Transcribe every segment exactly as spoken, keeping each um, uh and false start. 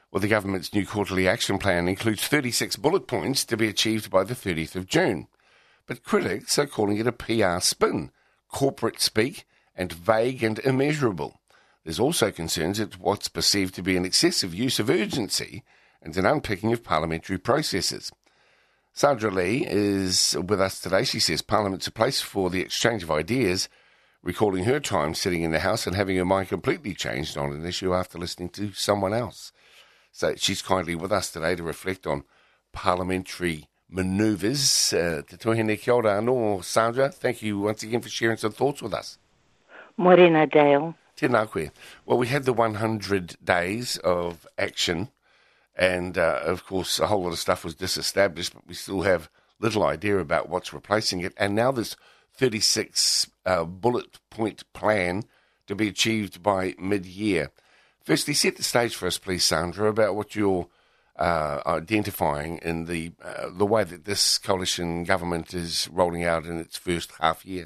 Well, the government's new quarterly action plan includes thirty-six bullet points to be achieved by the thirtieth of June. But critics are calling it a P R spin, corporate speak, and vague and immeasurable. There's also concerns at what's perceived to be an excessive use of urgency and an unpicking of parliamentary processes. Sandra Lee is with us today. She says Parliament's a place for the exchange of ideas, recalling her time sitting in the House and having her mind completely changed on an issue after listening to someone else. So she's kindly with us today to reflect on parliamentary manoeuvres. Uh, Te tuhine kia ora anō, Sandra. Thank you once again for sharing some thoughts with us. Morena Dale. Tēnā koe. Well, we had the one hundred days of action, and uh, of course a whole lot of stuff was disestablished, but we still have little idea about what's replacing it. And now this thirty-six uh, bullet point plan to be achieved by mid-year. Firstly, set the stage for us, please, Sandra, about what you're uh, identifying in the uh, the way that this coalition government is rolling out in its first half year.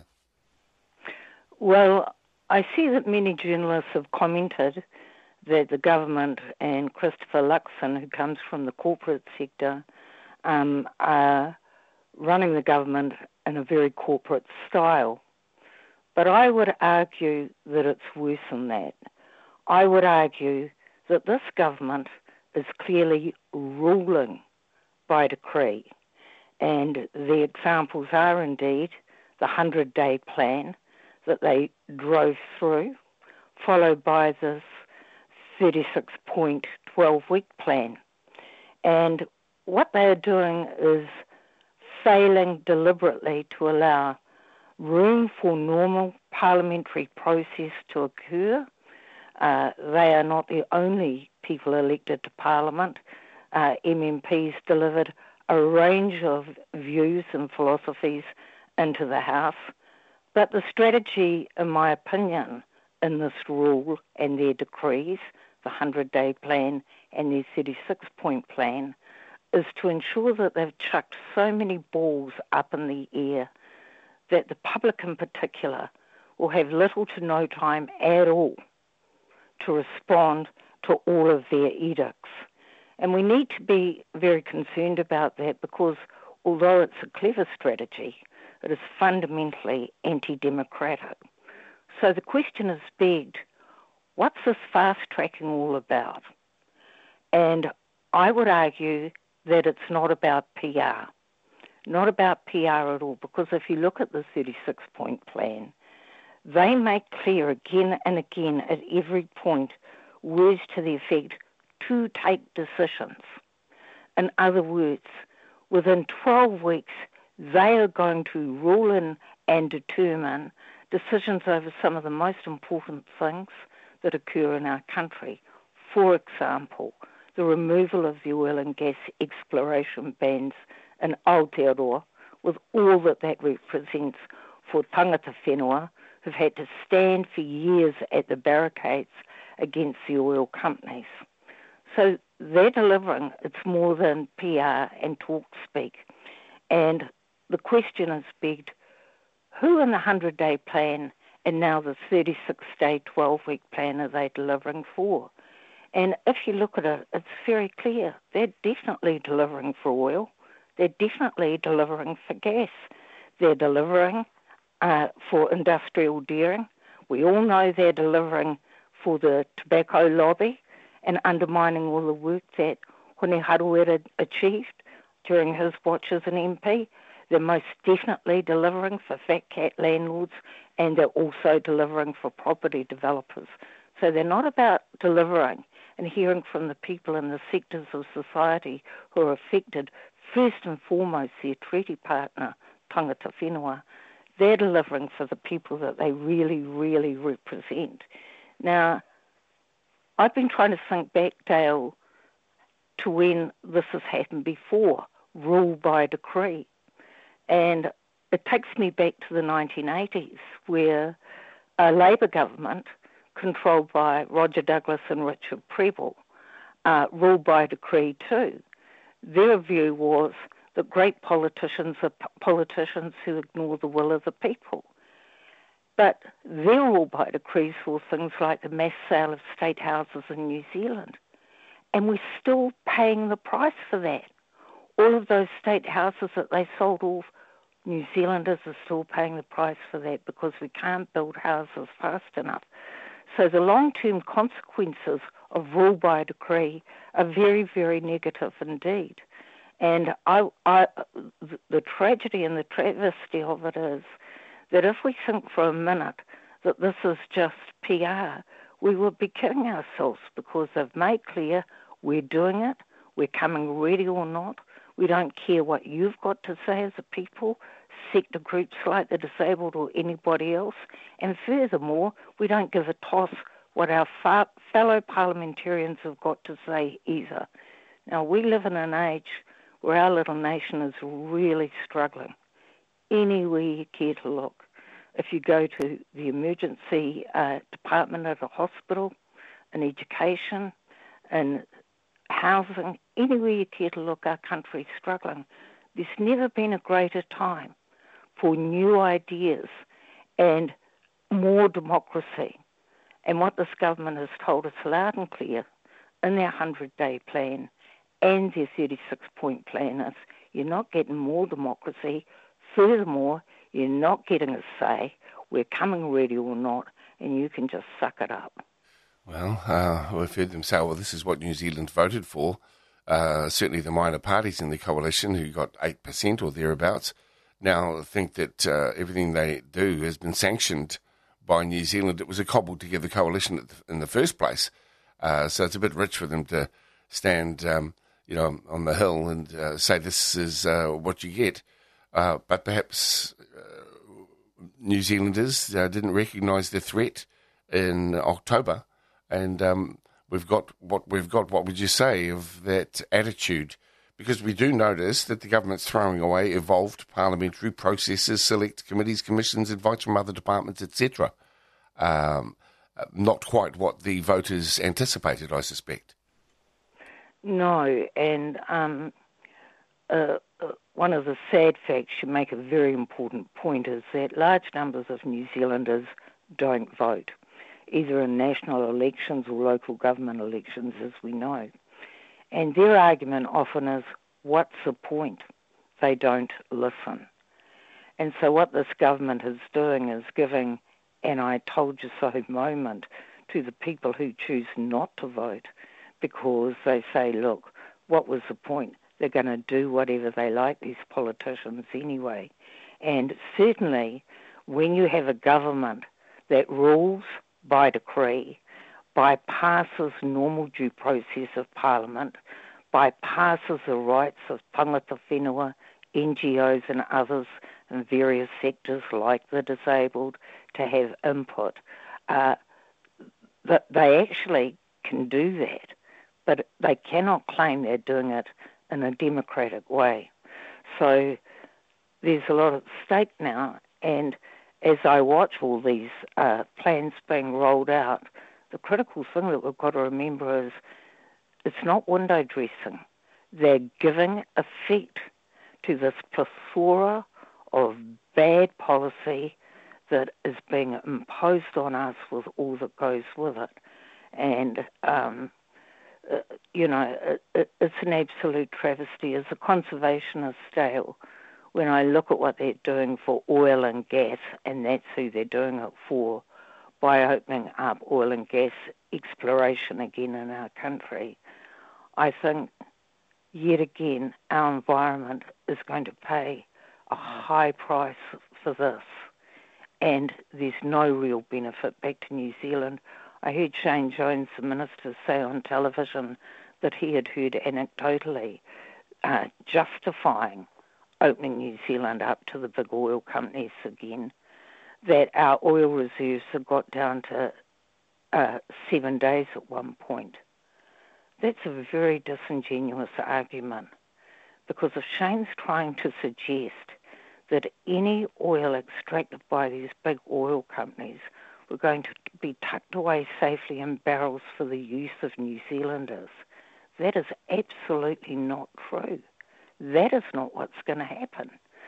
Well, I see that many journalists have commented that the government and Christopher Luxon, who comes from the corporate sector, um, are running the government in a very corporate style. But I would argue that it's worse than that. I would argue that this government is clearly ruling by decree. And the examples are indeed the hundred-day plan that they drove through, followed by this thirty-six point twelve-week plan. And what they are doing is failing deliberately to allow room for normal parliamentary process to occur. Uh, they are not the only people elected to Parliament. Uh, M M Ps delivered a range of views and philosophies into the House. But the strategy, in my opinion, in this rule and their decrees, the hundred-day plan and their thirty-six point plan, is to ensure that they've chucked so many balls up in the air that the public in particular will have little to no time at all to respond to all of their edicts. And we need to be very concerned about that because although it's a clever strategy, it is fundamentally anti-democratic. So the question is begged, what's this fast-tracking all about? And I would argue that it's not about P R. Not about P R at all, because if you look at the thirty-six point plan, they make clear again and again at every point words to the effect to take decisions. In other words, within twelve weeks, they are going to rule in and determine decisions over some of the most important things that occur in our country. For example, the removal of the oil and gas exploration bans in Aotearoa, with all that that represents for tangata whenua who've had to stand for years at the barricades against the oil companies. So they're delivering. It's more than P R and talk speak. And the question is begged, who in the hundred-day plan and now the thirty-six-day, twelve-week plan are they delivering for? And if you look at it, it's very clear. They're definitely delivering for oil. They're definitely delivering for gas. They're delivering uh, for industrial dairying. We all know they're delivering for the tobacco lobby and undermining all the work that Hone Harawira achieved during his watch as an M P. They're most definitely delivering for fat cat landlords, and they're also delivering for property developers. So they're not about delivering and hearing from the people in the sectors of society who are affected, first and foremost their treaty partner, tangata whenua. They're delivering for the people that they really, really represent. Now, I've been trying to think back, Dale, to when this has happened before, rule by decree. And it takes me back to the nineteen eighties, where a Labour government controlled by Roger Douglas and Richard Prebble uh, ruled by decree too. Their view was that great politicians are p- politicians who ignore the will of the people. But their rule by decree saw things like the mass sale of state houses in New Zealand and we're still paying the price for that. All of those state houses that they sold off, New Zealanders are still paying the price for that because we can't build houses fast enough. So the long-term consequences of rule by decree are very, very negative indeed. And I, I, the tragedy and the travesty of it is that if we think for a minute that this is just P R, we would be kidding ourselves because they've made clear we're doing it, we're coming ready or not. We don't care what you've got to say as a people, sector groups like the disabled or anybody else. And furthermore, we don't give a toss what our fa- fellow parliamentarians have got to say either. Now, we live in an age where our little nation is really struggling. Anywhere you care to look. If you go to the emergency uh, department at a hospital, in education, in housing, anywhere you care to look, our country's struggling. There's never been a greater time for new ideas and more democracy. And what this government has told us loud and clear in their hundred-day plan and their thirty-six point plan is you're not getting more democracy. Furthermore, you're not getting a say. We're coming ready or not, and you can just suck it up. Well, uh, we've heard them say, well, this is what New Zealand voted for. Uh, certainly the minor parties in the coalition who got eight percent or thereabouts now think that uh, everything they do has been sanctioned by New Zealand. It was a cobbled-together coalition in the first place. Uh, so it's a bit rich for them to stand, um, you know, on the hill and uh, say this is uh, what you get. Uh, but perhaps uh, New Zealanders uh, didn't recognise the threat in October. And um, we've got what we've got, what would you say, of that attitude? Because we do notice that the government's throwing away evolved parliamentary processes, select committees, commissions, advice from other departments, et cetera. Um, not quite what the voters anticipated, I suspect. No, and um, uh, uh, one of the sad facts, you make a very important point, is that large numbers of New Zealanders don't vote, either in national elections or local government elections, as we know. And their argument often is, what's the point? They don't listen. And so what this government is doing is giving an I told you so moment to the people who choose not to vote, because they say, look, what was the point? They're going to do whatever they like, these politicians anyway. And certainly when you have a government that rules by decree, bypasses normal due process of Parliament, bypasses the rights of tangata whenua, N G Os and others in various sectors like the disabled to have input, uh, that they actually can do that, but they cannot claim they're doing it in a democratic way. So there's a lot at stake now, and as I watch all these uh, plans being rolled out, the critical thing that we've got to remember is it's not window dressing. They're giving effect to this plethora of bad policy that is being imposed on us with all that goes with it. And, um, uh, you know, it, it, it's an absolute travesty. As a conservationist style, when I look at what they're doing for oil and gas, and that's who they're doing it for, by opening up oil and gas exploration again in our country, I think, yet again, our environment is going to pay a high price for this. And there's no real benefit back to New Zealand. I heard Shane Jones, the minister, say on television that he had heard anecdotally uh, justifying opening New Zealand up to the big oil companies again, that our oil reserves have got down to uh, seven days at one point. That's a very disingenuous argument, because if Shane's trying to suggest that any oil extracted by these big oil companies were going to be tucked away safely in barrels for the use of New Zealanders, that is absolutely not true. That is not what's going to happen.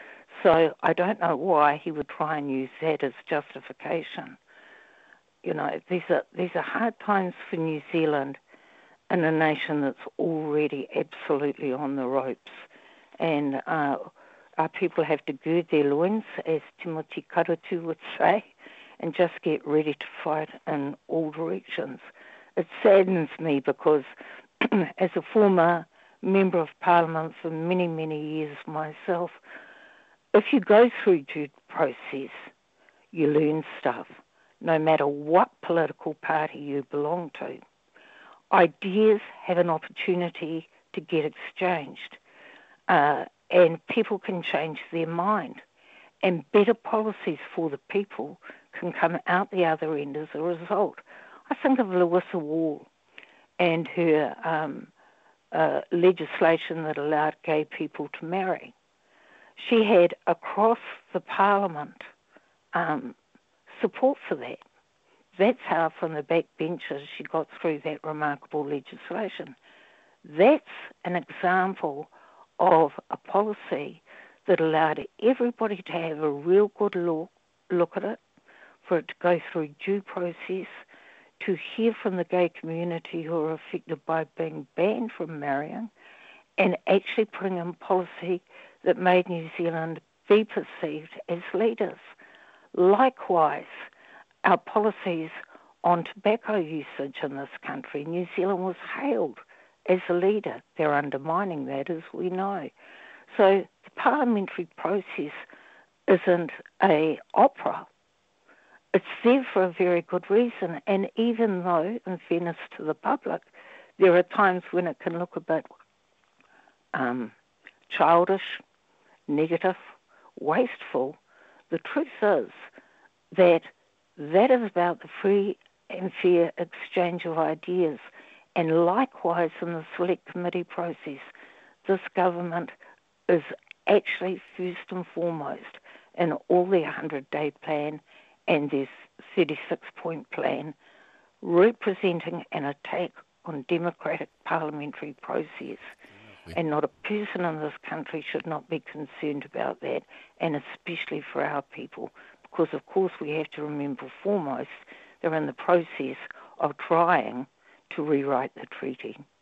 So I don't know why he would try and use that as justification. You know, these are these are hard times for New Zealand in a nation that's already absolutely on the ropes. And uh, our people have to gird their loins, as Timothy Karutu would say, and just get ready to fight in all directions. It saddens me because as a former Member of Parliament for many, many years myself, if you go through due process, you learn stuff, no matter what political party you belong to. Ideas have an opportunity to get exchanged, uh, and people can change their mind, and better policies for the people can come out the other end as a result. I think of Louisa Wall and her um, uh, legislation that allowed gay people to marry. She had across the parliament um, support for that. That's how from the backbenchers she got through that remarkable legislation. That's an example of a policy that allowed everybody to have a real good look, look at it, for it to go through due process, to hear from the gay community who are affected by being banned from marrying, and actually putting in policy that made New Zealand be perceived as leaders. Likewise, our policies on tobacco usage in this country, New Zealand was hailed as a leader. They're undermining that, as we know. So the parliamentary process isn't a opera. It's there for a very good reason. And even though, in fairness to the public, there are times when it can look a bit um, childish, negative, wasteful, the truth is that that is about the free and fair exchange of ideas. And likewise in the select committee process, this government is actually first and foremost in all their hundred-day plan and their thirty-six point plan, representing an attack on democratic parliamentary process. And not a person in this country should not be concerned about that, and especially for our people, because of course we have to remember foremost they're in the process of trying to rewrite the treaty.